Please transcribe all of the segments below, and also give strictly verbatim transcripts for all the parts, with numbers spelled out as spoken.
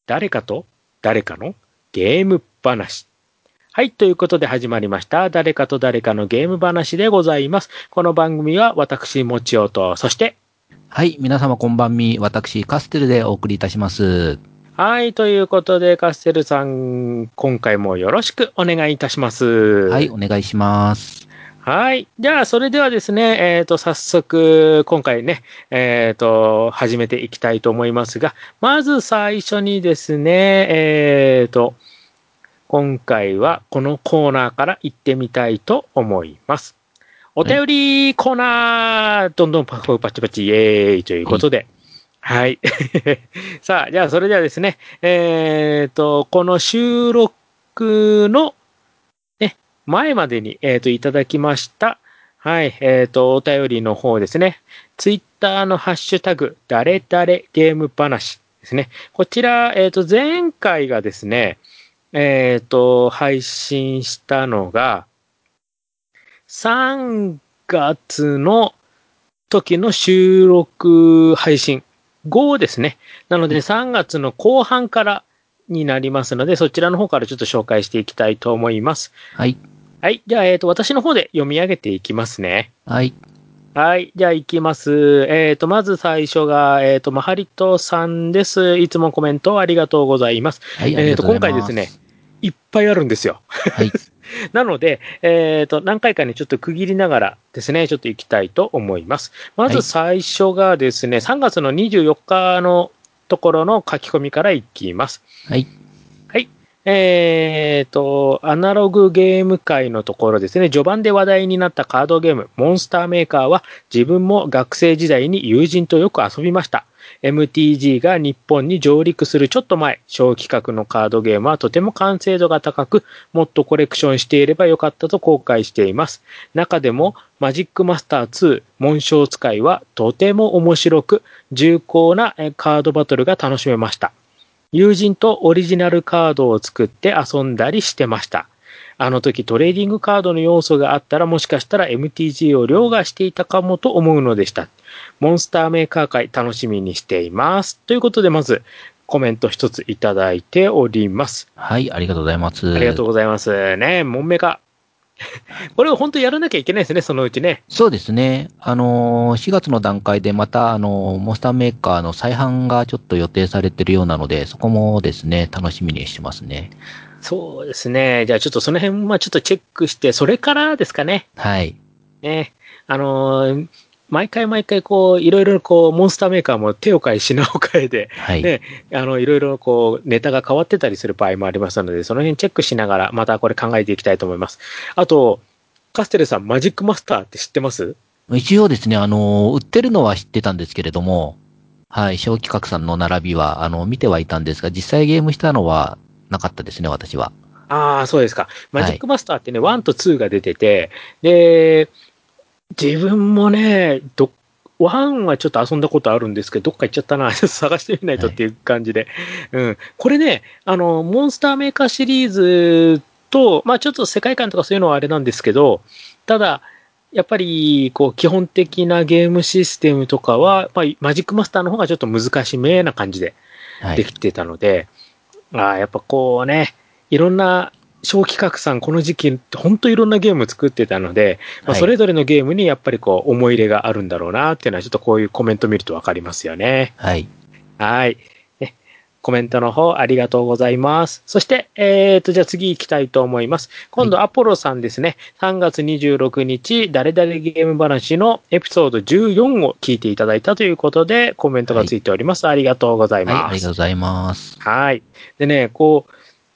誰かと誰かのゲーム話。はい。ということで始まりました。誰かと誰かのゲーム話でございます。この番組は私、もちおと、そして、 はい。皆様こんばんみ。私、カステルでお送りいたします。 はい。ということで、カステルさん、今回もよろしくお願いいたします。 はい。お願いします。 はい。じゃあ、それではですね、えっと、早速、今回ね、えっと、始めていきたいと思いますが、まず最初にですね、えっと、今回はこのコーナーから行ってみたいと思います。お便りコーナー、どんどんパフパチパチイエーイということで、はい。さあ、じゃあそれではですね、えっと、この収録の、ね、前までに、えっと、いただきました、はい、えっと、お便りの方ですね、ツイッターのハッシュタグ、誰々ゲーム話ですね。こちら、えっと、前回がですね、えっと、配信したのが、さんがつの時の収録配信後ですね。なのでさんがつの後半からになりますので、そちらの方からちょっと紹介していきたいと思います。 はい。 はい。じゃあ、えっと、私の方で読み上げていきますね。 はい。 はい。じゃあ、いきます。えっと、まず最初が、えっと、マハリトさんです。いつもコメントありがとうございます。 はい。ありえっと、 がとうございます。 今回ですね、いっぱいあるんですよ。 はい。 なので、えっと、何回かにちょっと区切りながらですね、ちょっと行きたいと思います。まず最初がですね、さんがつのにじゅうよっかのところの書き込みからいきます。 はい。 はい。えっと、アナログゲーム界のところですね、序盤で話題になったカードゲーム、モンスターメーカーは自分も学生時代に友人とよく遊びました。エムティージー が日本に上陸するちょっと前、小規格のカードゲームはとても完成度が高く、もっとコレクションしていればよかったと後悔しています。中でも、マジックマスターツー、紋章使いはとても面白く、重厚なカードバトルが楽しめました。友人とオリジナルカードを作って遊んだりしてました。あの時トレーディングカードの要素があったらもしかしたら エムティージー を凌駕していたかもと思うのでした。モンスターメーカー界楽しみにしています。ということでまずコメント一ついただいております。 はい。ありがとうございます。 ありがとうございますね。モンメカ。これを本当やらなきゃいけないですね、そのうちね。 そうですね。あのー、しがつの段階でまた、あのー、モンスターメーカーの再販がちょっと予定されてるようなので、そこもですね、楽しみにしてますね。 そうですね。じゃあちょっとその辺はちょっとチェックして、それからですかね。 はい。 ね。あのー、毎回毎回こう、いろいろこう、モンスターメーカーも手を変え品を変えで、 はい。 ね、あの、いろいろこう、ネタが変わってたりする場合もありますので、その辺チェックしながら、またこれ考えていきたいと思います。あと、カステルさん、マジックマスターって知ってます？ 一応ですね、あのー、売ってるのは知ってたんですけれども、はい、小規格さんの並びは、あの、見てはいたんですが、実際ゲームしたのはなかったですね、私は。 ああ、そうですか。マジッはい。 クマスターってね、ワンとツーが出てて、で、自分もね、ど、ワンはちょっと遊んだことあるんですけど、どっか行っちゃったな。ちょっと探してみないとっていう感じで。うん。これね、あの、モンスターメーカーシリーズと、まあちょっと世界観とかそういうのはあれなんですけど、ただ、やっぱり、こう、基本的なゲームシステムとかは、まあ、マジックマスターの方がちょっと難しめな感じではい。 できてたので、ああ、やっぱこうね、いろんな小企画さん、この時期、本当いろんなゲーム作ってたので、まあ、 はい。 それぞれのゲームにやっぱりこう、思い入れがあるんだろうなっていうのは、ちょっとこういうコメント見るとわかりますよね。 はい。 はい。ね、コメントの方、ありがとうございます。そして、えーと、じゃあ次行きたいと思います。今度、アポロさんですね。さんがつにじゅうろくにち、誰々ゲーム話のエピソードじゅうよんを聞いていただいたということで、コメントがついております。はい、ありがとうございはい、 ます。 ありがとうございます。 はい。でね、こう、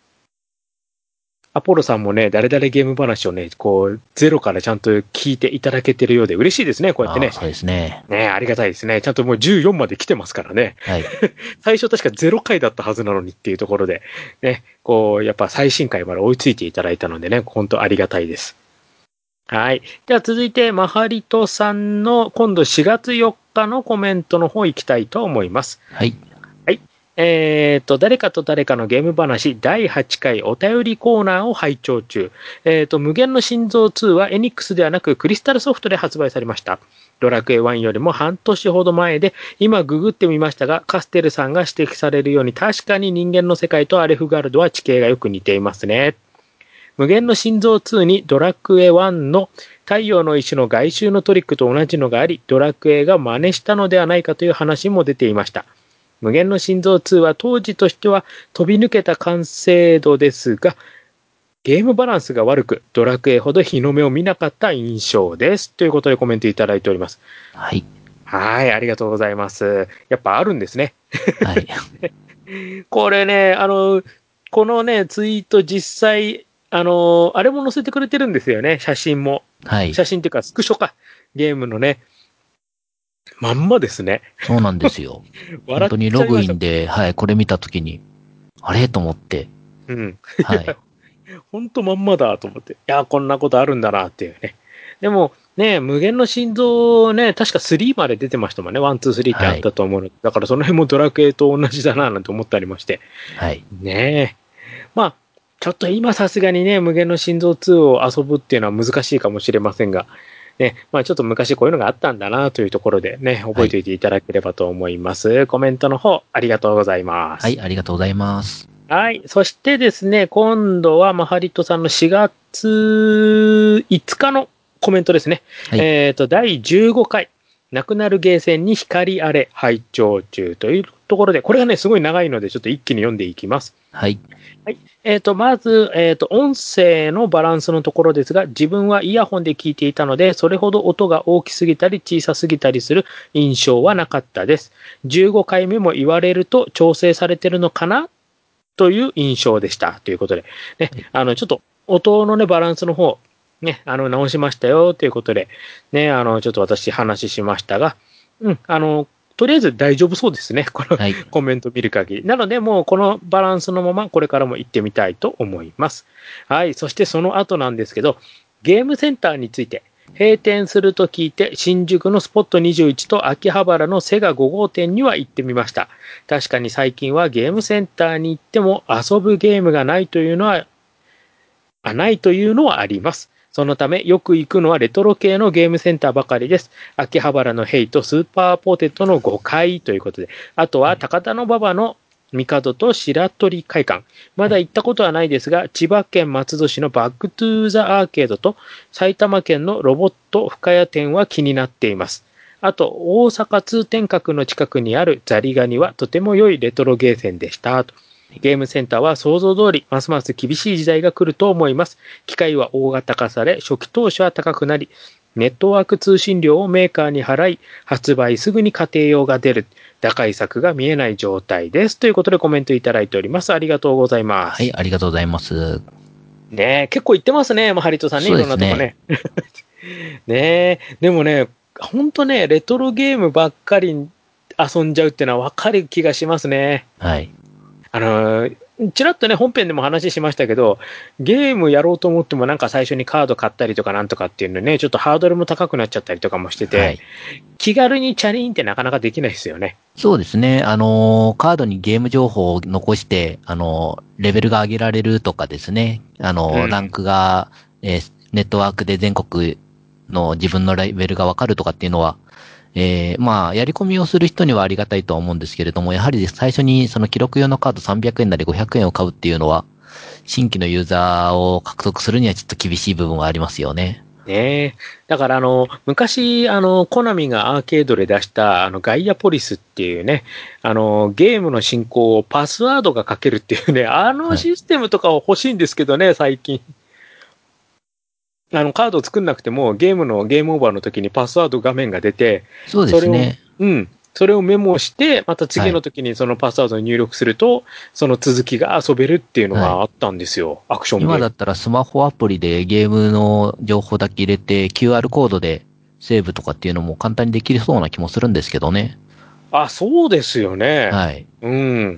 アポロさんもね、誰々ゲーム話をね、こう、ゼロからちゃんと聞いていただけてるようで嬉しいですね、こうやってね。 そうですね。 ね、ありがたいですね。ちゃんともうじゅうよんまで来てますからね。 はい。 最初確かゼロかいだったはずなのにっていうところで、ね、こう、やっぱ最新回まで追いついていただいたのでね、本当ありがたいです。はい。では続いて、マハリトさんの今度しがつよっかのコメントの方行きたいと思います。 はい。 えっと、誰かと誰かのゲーム話だいはちかいお便りコーナーを拝聴中。えっと、無限の心臓ツーはエニックスではなくクリスタルソフトで発売されました。 ドラクエワンよりも半年ほど前で、今ググってみましたが、カステルさんが指摘されるように、確かに人間の世界とアレフガルドは地形がよく似ていますね。無限の心臓ツーにドラクエワンの太陽の石の外周のトリックと同じのがあり、ドラクエが真似したのではないかという話も出ていました。無限の心臓ツーは当時としては飛び抜けた完成度ですが、ゲームバランスが悪く、ドラクエほど日の目を見なかった印象です。ということでコメントいただいております。 はい。 はい、ありがとうございます。やっぱあるんですね。 はい。 これね、あの、このね、ツイート実際、あの、あれも載せてくれてるんですよね、写真も。 はい。 写真っていうか、スクショか。ゲームのね。まんまですね。 そうなんですよ。本当にログインで、はい、これ見たときに、あれと思って。 うん。 はい。 本当まんまだと思って。いや、こんなことあるんだなっていうね。でも、ね、無限の心臓ね、確かスリーまで出てましたもんね。ワン、ツー、スリーってあったと思うので、はい、だからその辺もドラクエと同じだななんて思ったりまして。 はい。 ねえ。まあ、ちょっと今さすがにね、無限の心臓ツーを遊ぶっていうのは難しいかもしれませんが、ね、まあちょっと昔こういうのがあったんだなというところでね、覚えておいていただければと思います。はい、コメントの方、ありがとうございます。 はい、ありがとうございます。 はい。そしてですね、今度はマハリトさんのしがついつかのコメントですね。はい、えっと、だいじゅうごかい、なくなるゲーセンに光あれ、拝聴中というところで、これがね、すごい長いので、ちょっと一気に読んでいきます。 はい。 はい。えっと、まず、えっと、音声のバランスのところですが、自分はイヤホンで聞いていたので、それほど音が大きすぎたり小さすぎたりする印象はなかったです。じゅうごかいめも言われると調整されてるのかなという印象でした。ということで、ね、あの、ちょっと音のね、バランスの方、ね、あの、直しましたよ、ということで、ね、あの、ちょっと私話しましたが、うん、あの、とりあえず大丈夫そうですね。この、はい、コメント見る限り。なので、もうこのバランスのまま、これからも行ってみたいと思います。はい。そしてその後なんですけど、ゲームセンターについて、閉店すると聞いて、新宿のスポットにじゅういちと秋葉原のセガご号店には行ってみました。確かに最近はゲームセンターに行っても遊ぶゲームがないというのは、あ、ないというのはあります。そのため、よく行くのはレトロ系のゲームセンターばかりです。秋葉原のヘイとスーパーポテトのごかいということで、あとは高田馬場の帝と白鳥会館。まだ行ったことはないですが、千葉県松戸市のバックトゥーザアーケードと埼玉県のロボット深谷店は気になっています。あと、大阪通天閣の近くにあるザリガニはとても良いレトロゲーセンでした。ゲームセンターは想像通り、ますます厳しい時代が来ると思います。機械は大型化され、初期投資は高くなり、ネットワーク通信料をメーカーに払い、発売すぐに家庭用が出る。打開策が見えない状態です。ということでコメントいただいております。ありがとうございます。 はい、ありがとうございます。 ねえ、結構言ってますね、ハリトさんね、いろんなとこね。ねえ、でもね、ほんとね、レトロゲームばっかり遊んじゃうっていうのは分かる気がしますね。 はい。 あのー、ちらっとね、本編でも話しましたけど、ゲームやろうと思ってもなんか最初にカード買ったりとかなんとかっていうのね、ちょっとハードルも高くなっちゃったりとかもしてて、はい、気軽にチャリンってなかなかできないですよね。 そうですね。あのー、カードにゲーム情報を残して、あのー、レベルが上げられるとかですね。あのー、うん、ランクが、えー、ネットワークで全国の自分のレベルがわかるとかっていうのは、えー、まあ、やり込みをする人にはありがたいとは思うんですけれども、やはり最初にその記録用のカードさんびゃくえんなりごひゃくえんを買うっていうのは、新規のユーザーを獲得するにはちょっと厳しい部分はありますよね。 ねえ。だからあの、昔、あの、コナミがアーケードで出した、あの、ガイアポリスっていうね、あの、ゲームの進行をパスワードが書けるっていうね、あのシステムとかを欲しいんですけどね、はい、最近。あの、カードを作んなくても、ゲームのゲームオーバーの時にパスワード画面が出て、 そうですね。 それを、うん。それをメモして、また次の時にそのパスワードを入力すると、はい、その続きが遊べるっていうのがあったんですよ。はい、アクションゲーム。 今だったらスマホアプリでゲームの情報だけ入れて、キューアール コードでセーブとかっていうのも簡単にできそうな気もするんですけどね。 あ、そうですよね。 はい。 うん。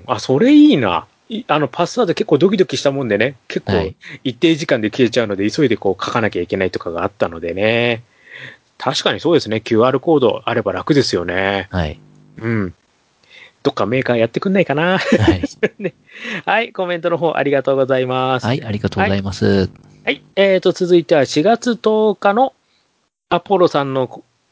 あ、それいいな。あの、パスワード結構ドキドキしたもんでね、結構一定時間で消えちゃうので、急いでこう書かなきゃいけないとかがあったのでね。確かにそうですね。キューアール コードあれば楽ですよね。 はい。 うん。どっかメーカーやってくんないかな。はい。はい、コメントの方ありがとうございます。 はい、ありがとうございます。はい。 はい、えーと、続いてはしがつとおかのアポロさんのコ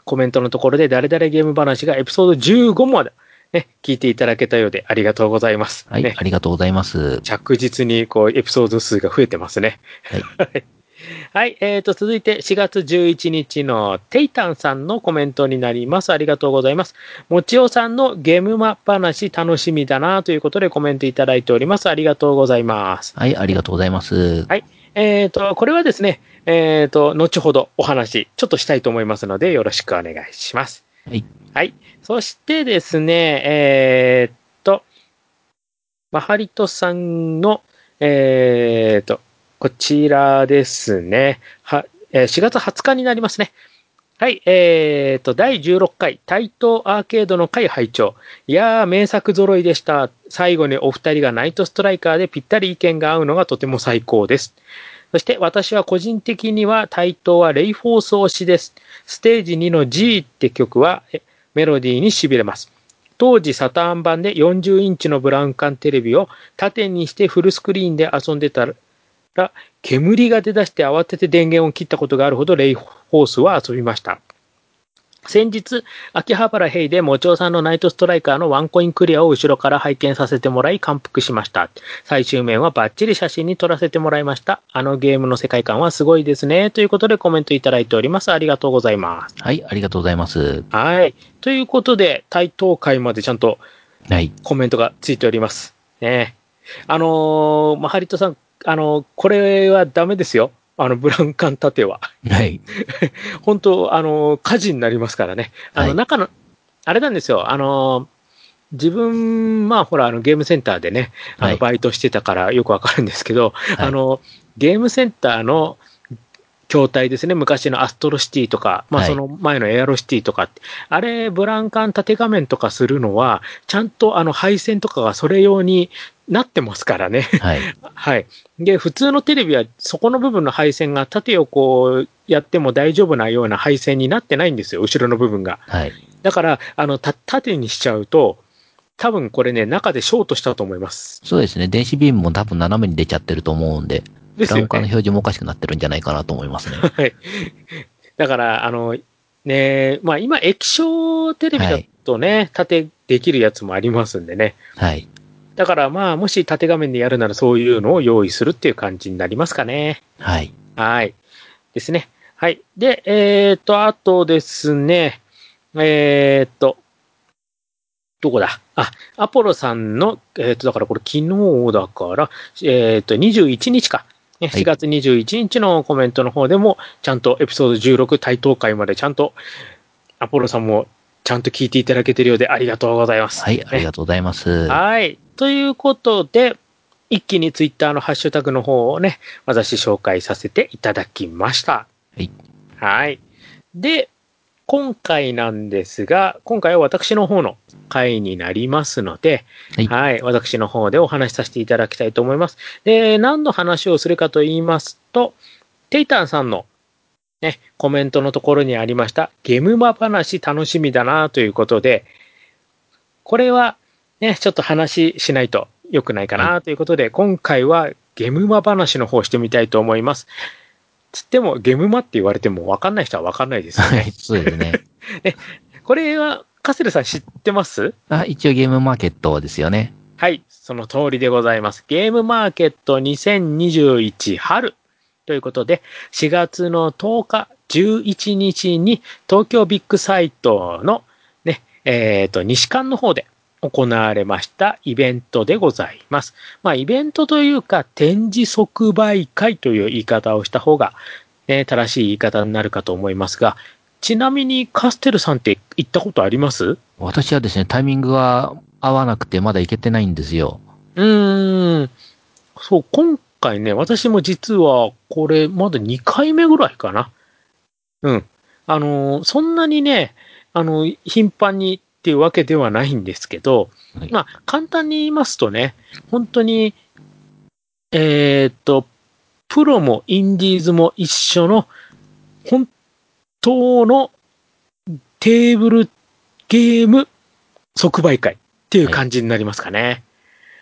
コメントのところで誰々ゲーム話がエピソードじゅうごまで、ね、聞いていただけたようでありがとうございます。 はい、 ね、 ありがとうございます。 着実にこうエピソード数が増えてますね。 はい。 はい、えーと、続いてしがつじゅういちにちのテイタンさんのコメントになります。ありがとうございます。もちおさんのゲームマ話楽しみだなということでコメントいただいております。ありがとうございます。 はい、ありがとうございます。 はい。えーと、これはですね、えーと、後ほどお話、ちょっとしたいと思いますので、よろしくお願いします。 はい。 はい。そしてですね、えーと、マハリトさんの、えーと、こちらですね。は、しがつはつかになりますね。はい、えーと、だいじゅうろっかい、台東アーケードの会拝聴。いやー、名作揃いでした。最後にお二人がナイトストライカーでぴったり意見が合うのがとても最高です。そして私は個人的には台東はレイフォース推しです。ステージにの G って曲はメロディーに痺れます。当時サターン版でよんじゅうインチのブラウン管テレビを縦にしてフルスクリーンで遊んでたら、煙が出だして慌てて電源を切ったことがあるほどレイフォースは遊びました。先日、秋葉原ヘイでもちおさんのナイトストライカーのワンコインクリアを後ろから拝見させてもらい感服しました。最終面はバッチリ写真に撮らせてもらいました。あのゲームの世界観はすごいですね。ということでコメントいただいております。ありがとうございます。 はい、ありがとうございます。 はい。ということで、台東会までちゃんとコメントがついております。ね。あのー、まハリトさん、あのー、これはダメですよ。あの、ブラウン管縦は。 はい。 本当、あの、火事になりますからね。あの、中の、はい、あれなんですよ。あの、自分、まあ、ほら、あの、ゲームセンターでね、あの、バイトしてたからよくわかるんですけど、はい、あの、ゲームセンターの筐体ですね。昔のアストロシティとか、まあ、その前のエアロシティとかって、はい、あれ、ブラウン管縦画面とかするのは、ちゃんとあの、配線とかがそれ用になってますからね。 はい。 はい。で、普通のテレビはそこの部分の配線が縦をこうやっても大丈夫なような配線になってないんですよ、後ろの部分が。 はい。 だから、あの、た縦にしちゃうと、多分これね、中でショートしたと思います。 そうですね。電子ビームも多分斜めに出ちゃってると思うんで、 ブラウン管の表示もおかしくなってるんじゃないかなと思いますね。 はい。だから、あの、ね、まあ今液晶テレビだとね、はい、縦できるやつもありますんでね。 はい。 だからまあ、もし縦画面でやるならそういうのを用意するっていう感じになりますかね。 はい。 はい。ですね。はい。で、えっと、あとですね、えっと、どこだあ、アポロさんの、えっと、だからこれ昨日だから、えっと、にじゅういちにちか。しがつにじゅういちにちのコメントの方でも、ちゃんとエピソードじゅうろく台東会までちゃんと、アポロさんもちゃんと聞いていただけているようでありがとうございます。 はい、ありがとうございます。 はい。ということで、一気にツイッターのハッシュタグの方をね、私紹介させていただきました。 はい。 はい。で、今回なんですが、今回は私の方の回になりますので、はい、はい、私の方でお話しさせていただきたいと思います。で、何の話をするかと言いますと、テイタンさんのね、コメントのところにありました、ゲームマ話楽しみだなということで、これはね、ちょっと話しないと良くないかなということで、はい、今回はゲームマ話の方をしてみたいと思います。つっても、ゲームマって言われても分かんない人は分かんないですよね。 はい、そうですね。 ね、これは、カセルさん知ってます？ あ、一応ゲームマーケットですよね。 はい、その通りでございます。ゲームマーケットにせんにじゅういち春ということで、しがつのとおか、じゅういちにちに東京ビッグサイトのね、えっと、西館の方で行われましたイベントでございます。まあ、イベントというか、展示即売会という言い方をした方が、ね、正しい言い方になるかと思いますが、ちなみにカステルさんって行ったことあります？ 私はですね、タイミングが合わなくてまだ行けてないんですよ。 うーん。そう、今回ね、私も実はこれまだにかいめぐらいかな。うん。あの、そんなにね、あの、頻繁にっていうわけではないんですけど、はい、まあ、簡単に言いますとね、本当に、えー、っと、プロもインディーズも一緒の、本当のテーブルゲーム即売会っていう感じになりますかね。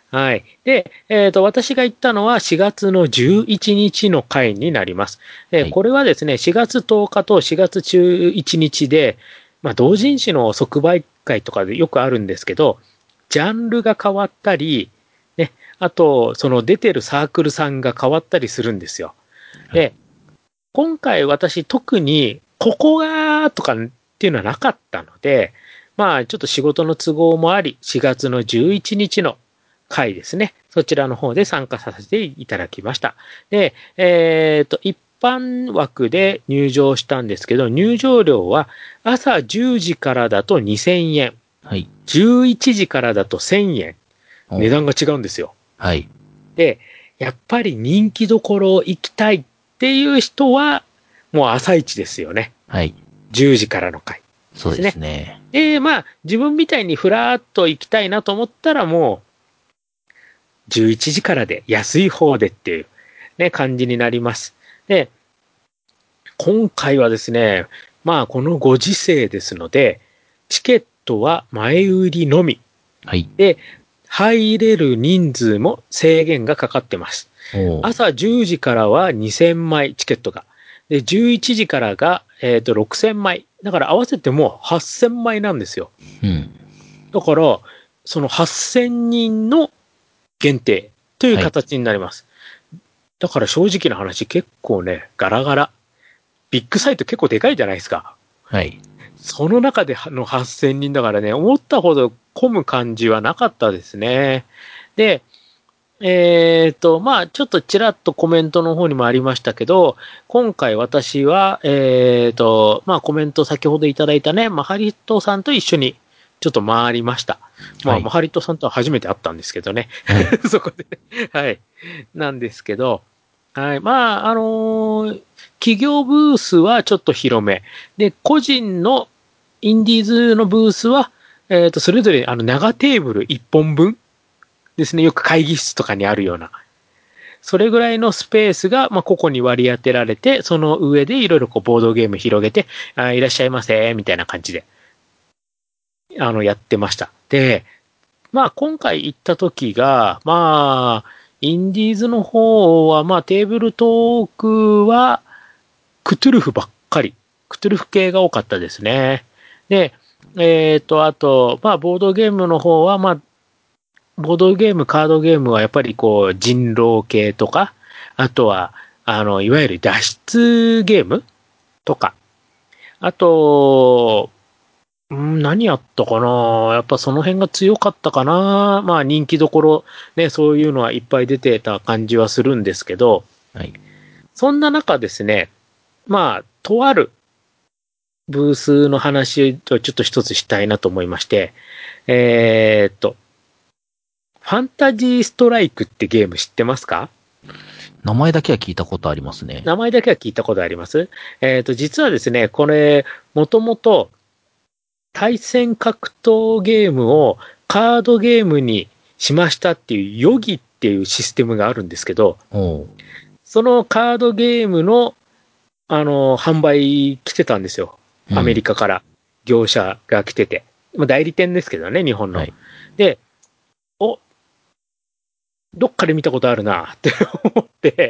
はい。で、えっ、と、私が行ったのはしがつのじゅういちにちの回になります。で、 はいこれはですね、しがつとおかとしがつじゅういちにちで、まあ、同人誌の即売会とかでよくあるんですけど、ジャンルが変わったり、ね、あと、その出てるサークルさんが変わったりするんですよ。で、今回私特に、ここがとかっていうのはなかったので、まあ、ちょっと仕事の都合もあり、しがつのじゅういちにちの回ですね。そちらの方で参加させていただきました。で、えっ、と、一般枠で入場したんですけど、入場料は朝じゅうじからだとにせんえん。 はい。 じゅういちじからだとせんえん。 お値段が違うんですよ。 はい。 で、やっぱり人気どころ行きたいっていう人は、もう朝一ですよね。 はい。 じゅうじからの回そうですね。 で、まあ、自分みたいにふらーっと行きたいなと思ったらもう、じゅういちじからで安い方でっていうね、感じになります。で、今回はですね、まあ、このご時世ですので、チケットは前売りのみ。 はい。 で、入れる人数も制限がかかってます。 おー朝じゅうじからはにせんまいチケットが。で、じゅういちじからが、えっと、ろくせんまい。だから合わせてもはっせんまいなんですよ。 うん。 だから、そのはっせんにんの限定というはい。 形になります。だから正直な話、結構ね、ガラガラ。ビッグサイト結構でかいじゃないですか。 はい。 その中でのはっせんにんだからね、思ったほど混む感じはなかったですね。で、えっと、まあ、ちょっとちらっとコメントの方にもありましたけど、今回私は、えっと、まあ、コメント先ほどいただいたね、マハリトさんと一緒にちょっと回りました。まあ、 はいマハリトさんとは初めて会ったんですけどね。 はい。 そこでね。はい。なんですけど、はい。まあ、あのー企業ブースはちょっと広め。で、個人のインディーズのブースは、えっと、それぞれあの長テーブルいっぽんぶんですね。よく会議室とかにあるような。それぐらいのスペースが、まあ、個々に割り当てられて、その上でいろいろこうボードゲーム広げて、あいらっしゃいませ、みたいな感じで、あの、やってました。で、まあ、今回行った時が、まあ、インディーズの方は、まあ、テーブルトークは、クトゥルフばっかり。クトゥルフ系が多かったですね。で、えっ、と、あと、まあ、ボードゲームの方は、まあ、ボードゲーム、カードゲームはやっぱりこう、人狼系とか、あとは、あの、いわゆる脱出ゲームとか、あと、ん何やったかなやっぱその辺が強かったかなまあ人気どころ、ね、そういうのはいっぱい出てた感じはするんですけど、 はい。 そんな中ですね、まあ、とあるブースの話をちょっと一つしたいなと思いまして、えーっと、ファンタジーストライクってゲーム知ってますか？ 名前だけは聞いたことありますね。 名前だけは聞いたことあります。えっ、と、実はですね、これ、もともと対戦格闘ゲームをカードゲームにしましたっていうヨギっていうシステムがあるんですけど、 おーそのカードゲームの、あの、販売来てたんですよ。アメリカから業者が来てて。まあ、代理店ですけどね、日本の。 はい。 で、お、どっかで見たことあるなって思って、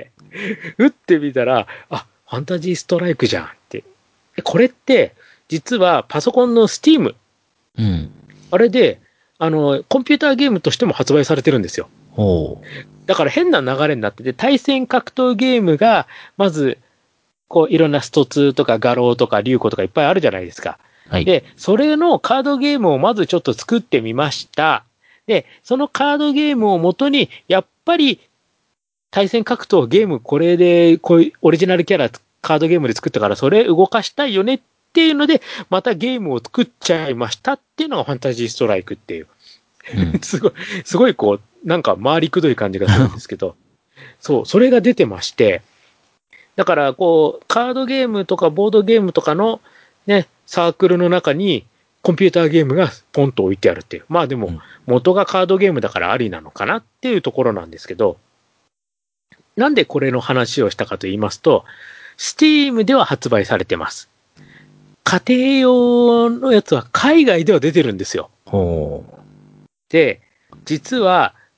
打ってみたら、あ、ファンタジーストライクじゃんって。これって、実はパソコンの Steam、 うん。 あれで、あの、コンピューターゲームとしても発売されてるんですよ。 おーだから変な流れになってて、対戦格闘ゲームが、まず、こう、いろんなストツーとか画廊とか竜子とかいっぱいあるじゃないですか。 はい。 で、それのカードゲームをまずちょっと作ってみました。で、そのカードゲームをもとに、やっぱり対戦格闘ゲーム、これで、こういうオリジナルキャラ、カードゲームで作ったから、それ動かしたいよねっていうので、またゲームを作っちゃいましたっていうのがファンタジーストライクっていう。 うん。 すごい、すごいこう、なんか回りくどい感じがするんですけど、そう、それが出てまして、だからこう、カードゲームとかボードゲームとかのね、サークルの中に、コンピューターゲームがポンと置いてあるっていう。まあでも、元がカードゲームだからありなのかなっていうところなんですけど、なんでこれの話をしたかと言いますと、Steam では発売されてます。家庭用のやつは海外では出てるんですよ。 おーで、実は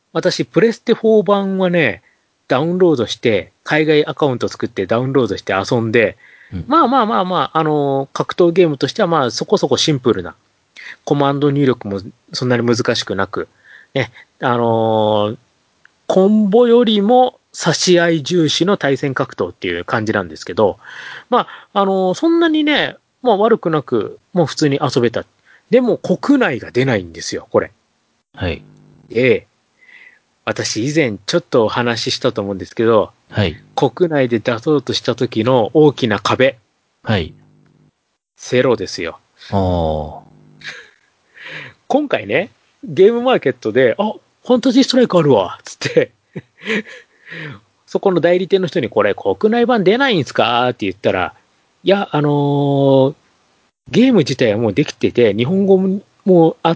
私、プレステフォー版はね、ダウンロードして、海外アカウント作ってダウンロードして遊んで、うん、まあまあまあまあ、あのー、格闘ゲームとしてはまあそこそこシンプルな、コマンド入力もそんなに難しくなく、ね、あのー、コンボよりも差し合い重視の対戦格闘っていう感じなんですけど、まあ、あのー、そんなにね、まあ悪くなく、もう普通に遊べた。でも国内が出ないんですよ、これ。 はい。 で、私以前ちょっとお話ししたと思うんですけど、 はい。 国内で出そうとした時の大きな壁。 はい。 セロですよ。 ああ。 今回ね、ゲームマーケットで、あ、ファンタジーストライクあるわつってそこの代理店の人にこれ国内版出ないんすかって言ったら、いや、あのー、ゲーム自体はもうできてて、日本語もあって、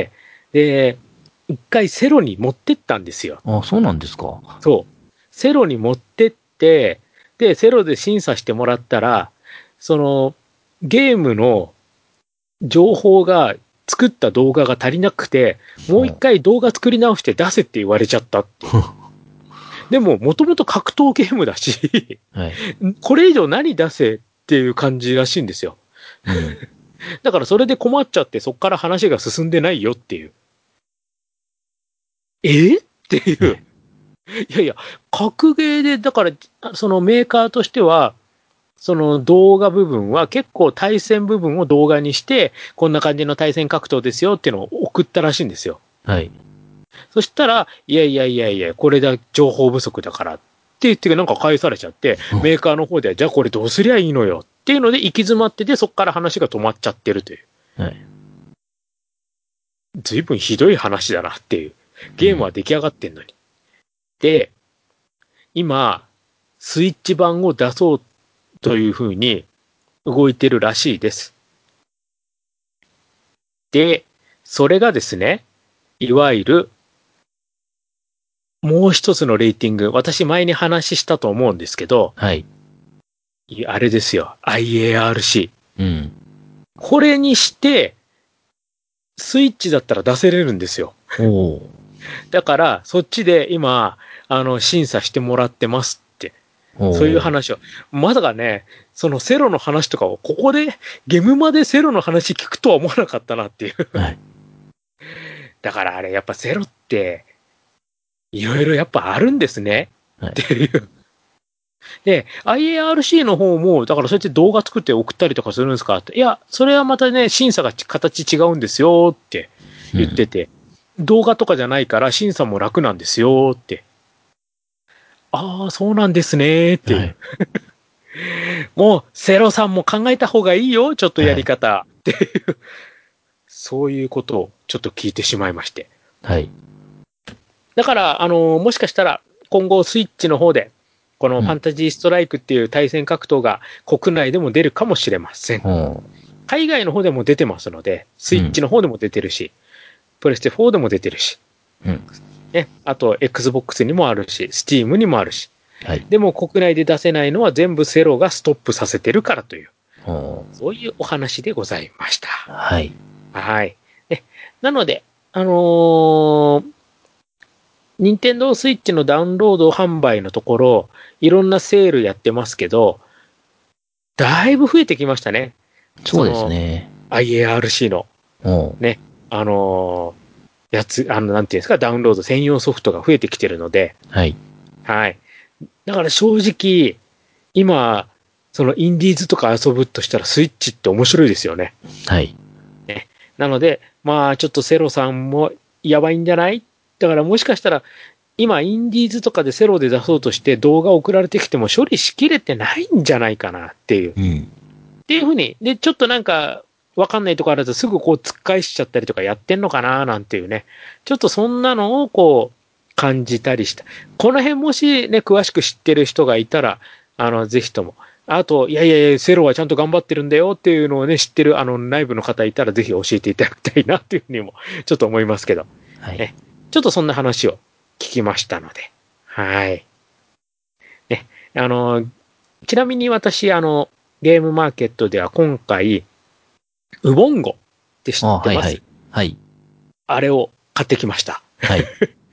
で、一回セロに持ってったんですよ。 あ、そうなんですか。 そう。セロに持ってって、で、セロで審査してもらったら、その、ゲームの情報が作った動画が足りなくて、もう一回動画作り直して出せって言われちゃったって。でも、もともと格闘ゲームだし、はい、これ以上何出せっていう感じらしいんですよ。うん、だからそれで困っちゃって、そっから話が進んでないよっていう。えっていう。いやいや、格ゲーで、だから、そのメーカーとしては、その動画部分は結構対戦部分を動画にして、こんな感じの対戦格闘ですよっていうのを送ったらしいんですよ。 はい。 そしたら、いやいやいやいや、これだ、情報不足だからって言ってなんか返されちゃって、メーカーの方では、じゃあこれどうすりゃいいのよっていうので行き詰まってて、そこから話が止まっちゃってるという。はい。随分ひどい話だなっていう。ゲームは出来上がってんのに。うん、で、今、スイッチ版を出そうというふうに動いてるらしいです。で、それがですね、いわゆる、もう一つのレーティング、私前に話したと思うんですけど、 はい。 あれですよ、アイエーアールシー。うん。 これにして、スイッチだったら出せれるんですよ。 おだから、そっちで今、あの、審査してもらってますって。そういう話を。まさかね、そのセロの話とかを、ここで、ゲームまでセロの話聞くとは思わなかったなっていう。はい、だからあれ、やっぱセロって、いろいろやっぱあるんですね。はい、っていう。で、アイエーアールシー の方も、だからそうやって動画作って送ったりとかするんですかって。いや、それはまたね、審査が形違うんですよって言ってて、うん、動画とかじゃないから審査も楽なんですよって。ああ、そうなんですねっていう。はい、もう、セロさんも考えた方がいいよ、ちょっとやり方。っていう、そういうことをちょっと聞いてしまいまして。 はい。 だから、あの、もしかしたら、今後スイッチの方で、このファンタジーストライクっていう対戦格闘が国内でも出るかもしれません。うん、海外の方でも出てますので、スイッチの方でも出てるし、うん、プレステフォーでも出てるし、うんね、あと Xbox にもあるし、Steam にもあるし、はい、でも国内で出せないのは全部セロがストップさせてるからという、そういうお話でございました。 はい。 はい。ね、なので、あのー、任天堂スイッチのダウンロード販売のところ、いろんなセールやってますけど、だいぶ増えてきましたね。 そうですね。 アイエーアールシー の、ね、あのー、やつ、あの、なんていうんですか、ダウンロード専用ソフトが増えてきてるので、 はい。 はい。だから正直、今、そのインディーズとか遊ぶとしたらスイッチって面白いですよね。 はい。 ね。なので、まあちょっとセロさんもやばいんじゃない？だからもしかしたら、今インディーズとかでセロで出そうとして動画送られてきても処理しきれてないんじゃないかなっていう。うん、っていうふうに、で、ちょっとなんか、わかんないとこあるとすぐこう突っ返しちゃったりとかやってんのかななんていうね。ちょっとそんなのをこう感じたりした。この辺もしね、詳しく知ってる人がいたら、あの、ぜひとも。あと、いやいやいや、セロはちゃんと頑張ってるんだよっていうのをね、知ってるあの内部の方いたらぜひ教えていただきたいなっていうふうにもちょっと思いますけど。はい。ね、ちょっとそんな話を聞きましたので。はい。ね、あの、ちなみに私、あの、ゲームマーケットでは今回、ウボンゴって知ってます？ あ、はいはい。はい。 あれを買ってきました。 はい。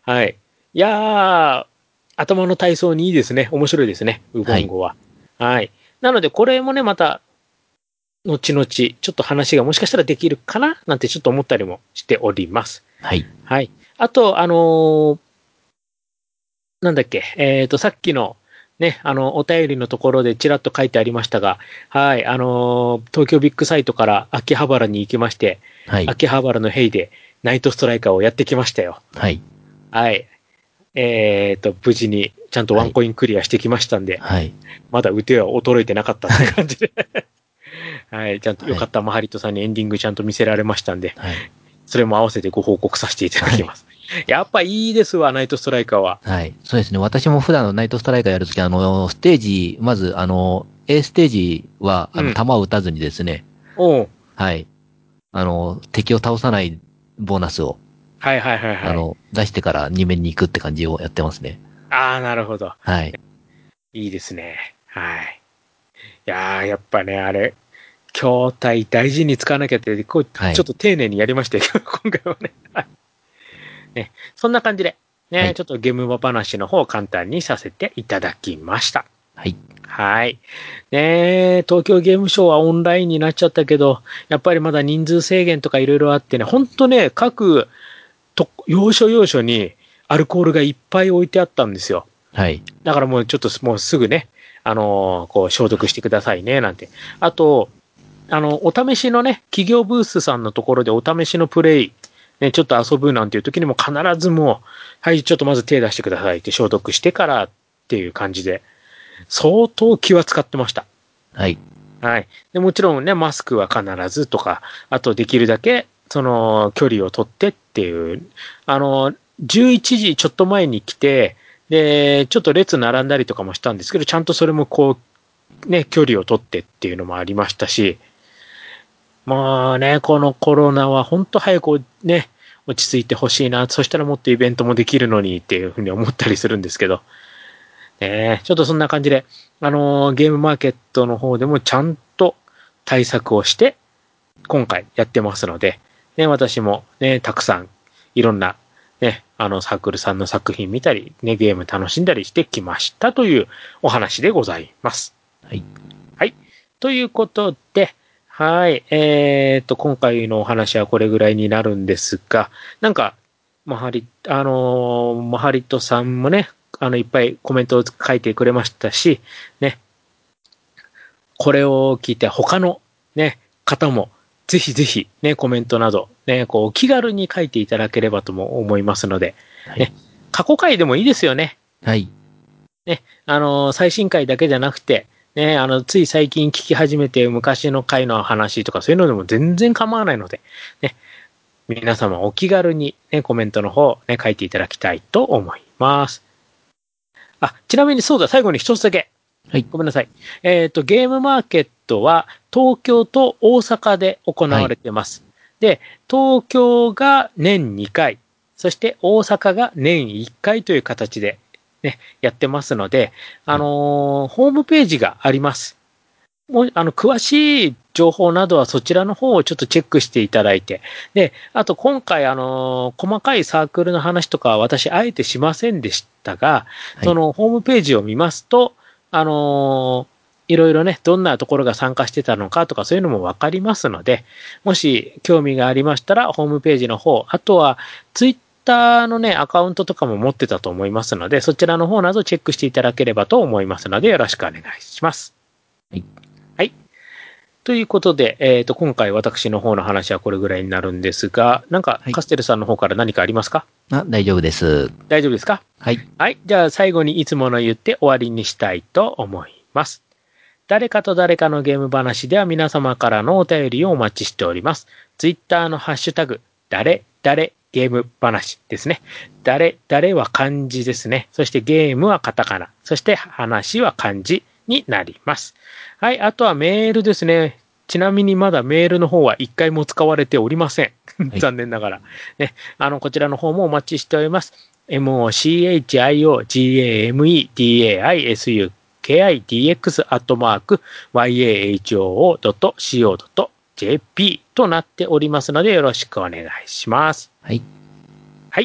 はい。いやー、頭の体操にいいですね。面白いですね。ウボンゴは。はい。はい、なので、これもね、また、後々、ちょっと話がもしかしたらできるかななんてちょっと思ったりもしております。 はい。 はい。あと、あのー、なんだっけ、えっ、ー、と、さっきの、ね、あの、お便りのところでちらっと書いてありましたが、はい、あのー、東京ビッグサイトから秋葉原に行きまして、はい、秋葉原のヘイでナイトストライカーをやってきましたよ。 はい。 はい。えっ、ー、と、無事にちゃんとワンコインクリアしてきましたんで、はい、まだ腕は衰えてなかったって感じで、はい、ちゃんとよかった、マハリトさんにエンディングちゃんと見せられましたんで、はい、それも合わせてご報告させていただきます。はい、やっぱいいですわ、ナイトストライカーは。 はい。そうですね。私も普段のナイトストライカーやるとき、あの、ステージ、まず、あの、A ステージは、あの、弾を撃たずにですね、 うん、 はい。あの、敵を倒さないボーナスを、 はいはいはいはい。 あの、出してからに面に行くって感じをやってますね。 ああ、なるほど。 はい。 いいですね。はい。いやー、やっぱね、あれ、筐体大事に使わなきゃって、こう、はい、ちょっと丁寧にやりましたよ、今回はね。ね、そんな感じで、ね、はい、ちょっとゲームマ話の方を簡単にさせていただきました。 はい。 はい。ね、東京ゲームショウはオンラインになっちゃったけど、やっぱりまだ人数制限とかいろいろあってね、ほんとね、各と要所要所にアルコールがいっぱい置いてあったんですよ。 はい。 だからもうちょっともうすぐね、あのー、こう消毒してくださいね、なんて。あと、あの、お試しのね、企業ブースさんのところでお試しのプレイ、ね、ちょっと遊ぶなんていう時にも必ずもう、はい、ちょっとまず手出してくださいって消毒してからっていう感じで、相当気は使ってました。 はい。 はい。でもちろんね、マスクは必ずとか、あとできるだけ、その、距離を取ってっていう、あの、じゅういちじちょっと前に来て、で、ちょっと列並んだりとかもしたんですけど、ちゃんとそれもこう、ね、距離を取ってっていうのもありましたし、まあね、このコロナは本当早くね、落ち着いてほしいな、そしたらもっとイベントもできるのにっていうふうに思ったりするんですけど、ね、ちょっとそんな感じで、あのー、ゲームマーケットの方でもちゃんと対策をして、今回やってますので、ね、私もね、たくさんいろんなね、あのサークルさんの作品見たり、ね、ゲーム楽しんだりしてきましたというお話でございます。 はい。 はい。ということで、はい。えー、っと、今回のお話はこれぐらいになるんですが、なんか、マハリ、あのー、マハリトさんもね、あの、いっぱいコメントを書いてくれましたし、ね、これを聞いて他のね、方も、ぜひぜひね、コメントなど、ね、こう、気軽に書いていただければとも思いますので、はい、ね、過去回でもいいですよね。 はい。 ね、あの、最新回だけじゃなくて、ね、あの、つい最近聞き始めて昔の回の話とかそういうのでも全然構わないので、ね、皆様お気軽にね、コメントの方、ね、書いていただきたいと思います。あ、ちなみにそうだ、最後に一つだけ。はい。ごめんなさい。えっと、ゲームマーケットは東京と大阪で行われてます。はい、で、東京が年にかい、そして大阪が年いっかいという形でね、やってますので、あのー、ホームページがあります。もう、あの、詳しい情報などはそちらの方をちょっとチェックしていただいて、で、あと今回、あのー、細かいサークルの話とかは私、あえてしませんでしたが、はい、そのホームページを見ますと、あのー、いろいろね、どんなところが参加してたのかとかそういうのもわかりますので、もし興味がありましたら、ホームページの方、あとは、ツイッターのね、アカウントとかも持ってたと思いますので、そちらの方などチェックしていただければと思いますので、よろしくお願いします。はい。はい。ということで、えっと、今回私の方の話はこれぐらいになるんですが、なんか、カステルさんの方から何かありますか？ あ、大丈夫です。 大丈夫ですか？ はい。 はい。じゃあ、最後にいつもの言って終わりにしたいと思います。誰かと誰かのゲーム話では皆様からのお便りをお待ちしております。ツイッターのハッシュタグ、誰、誰、ゲーム話ですね。誰、誰は漢字ですね。そしてゲームはカタカナ。そして話は漢字になります。はい。あとはメールですね。ちなみにまだメールの方は一回も使われておりません。残念ながら。ね。あの、こちらの方もお待ちしております。エムオーシーエイチアイオージーエーエムイーディーエーアイエスユーケーアイディーエックス アットマーク ワイエーエイチオーオー ドット シーオー ドット ジェーピー となっておりますのでよろしくお願いします。 はい。 はい。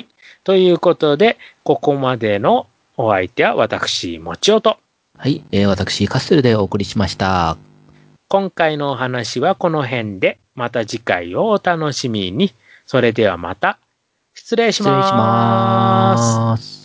ということで、ここまでのお相手は私、もちおと。 はい、えー、私、カステルでお送りしました。 今回のお話はこの辺で、また次回をお楽しみに。それではまた、失礼します。 失礼します。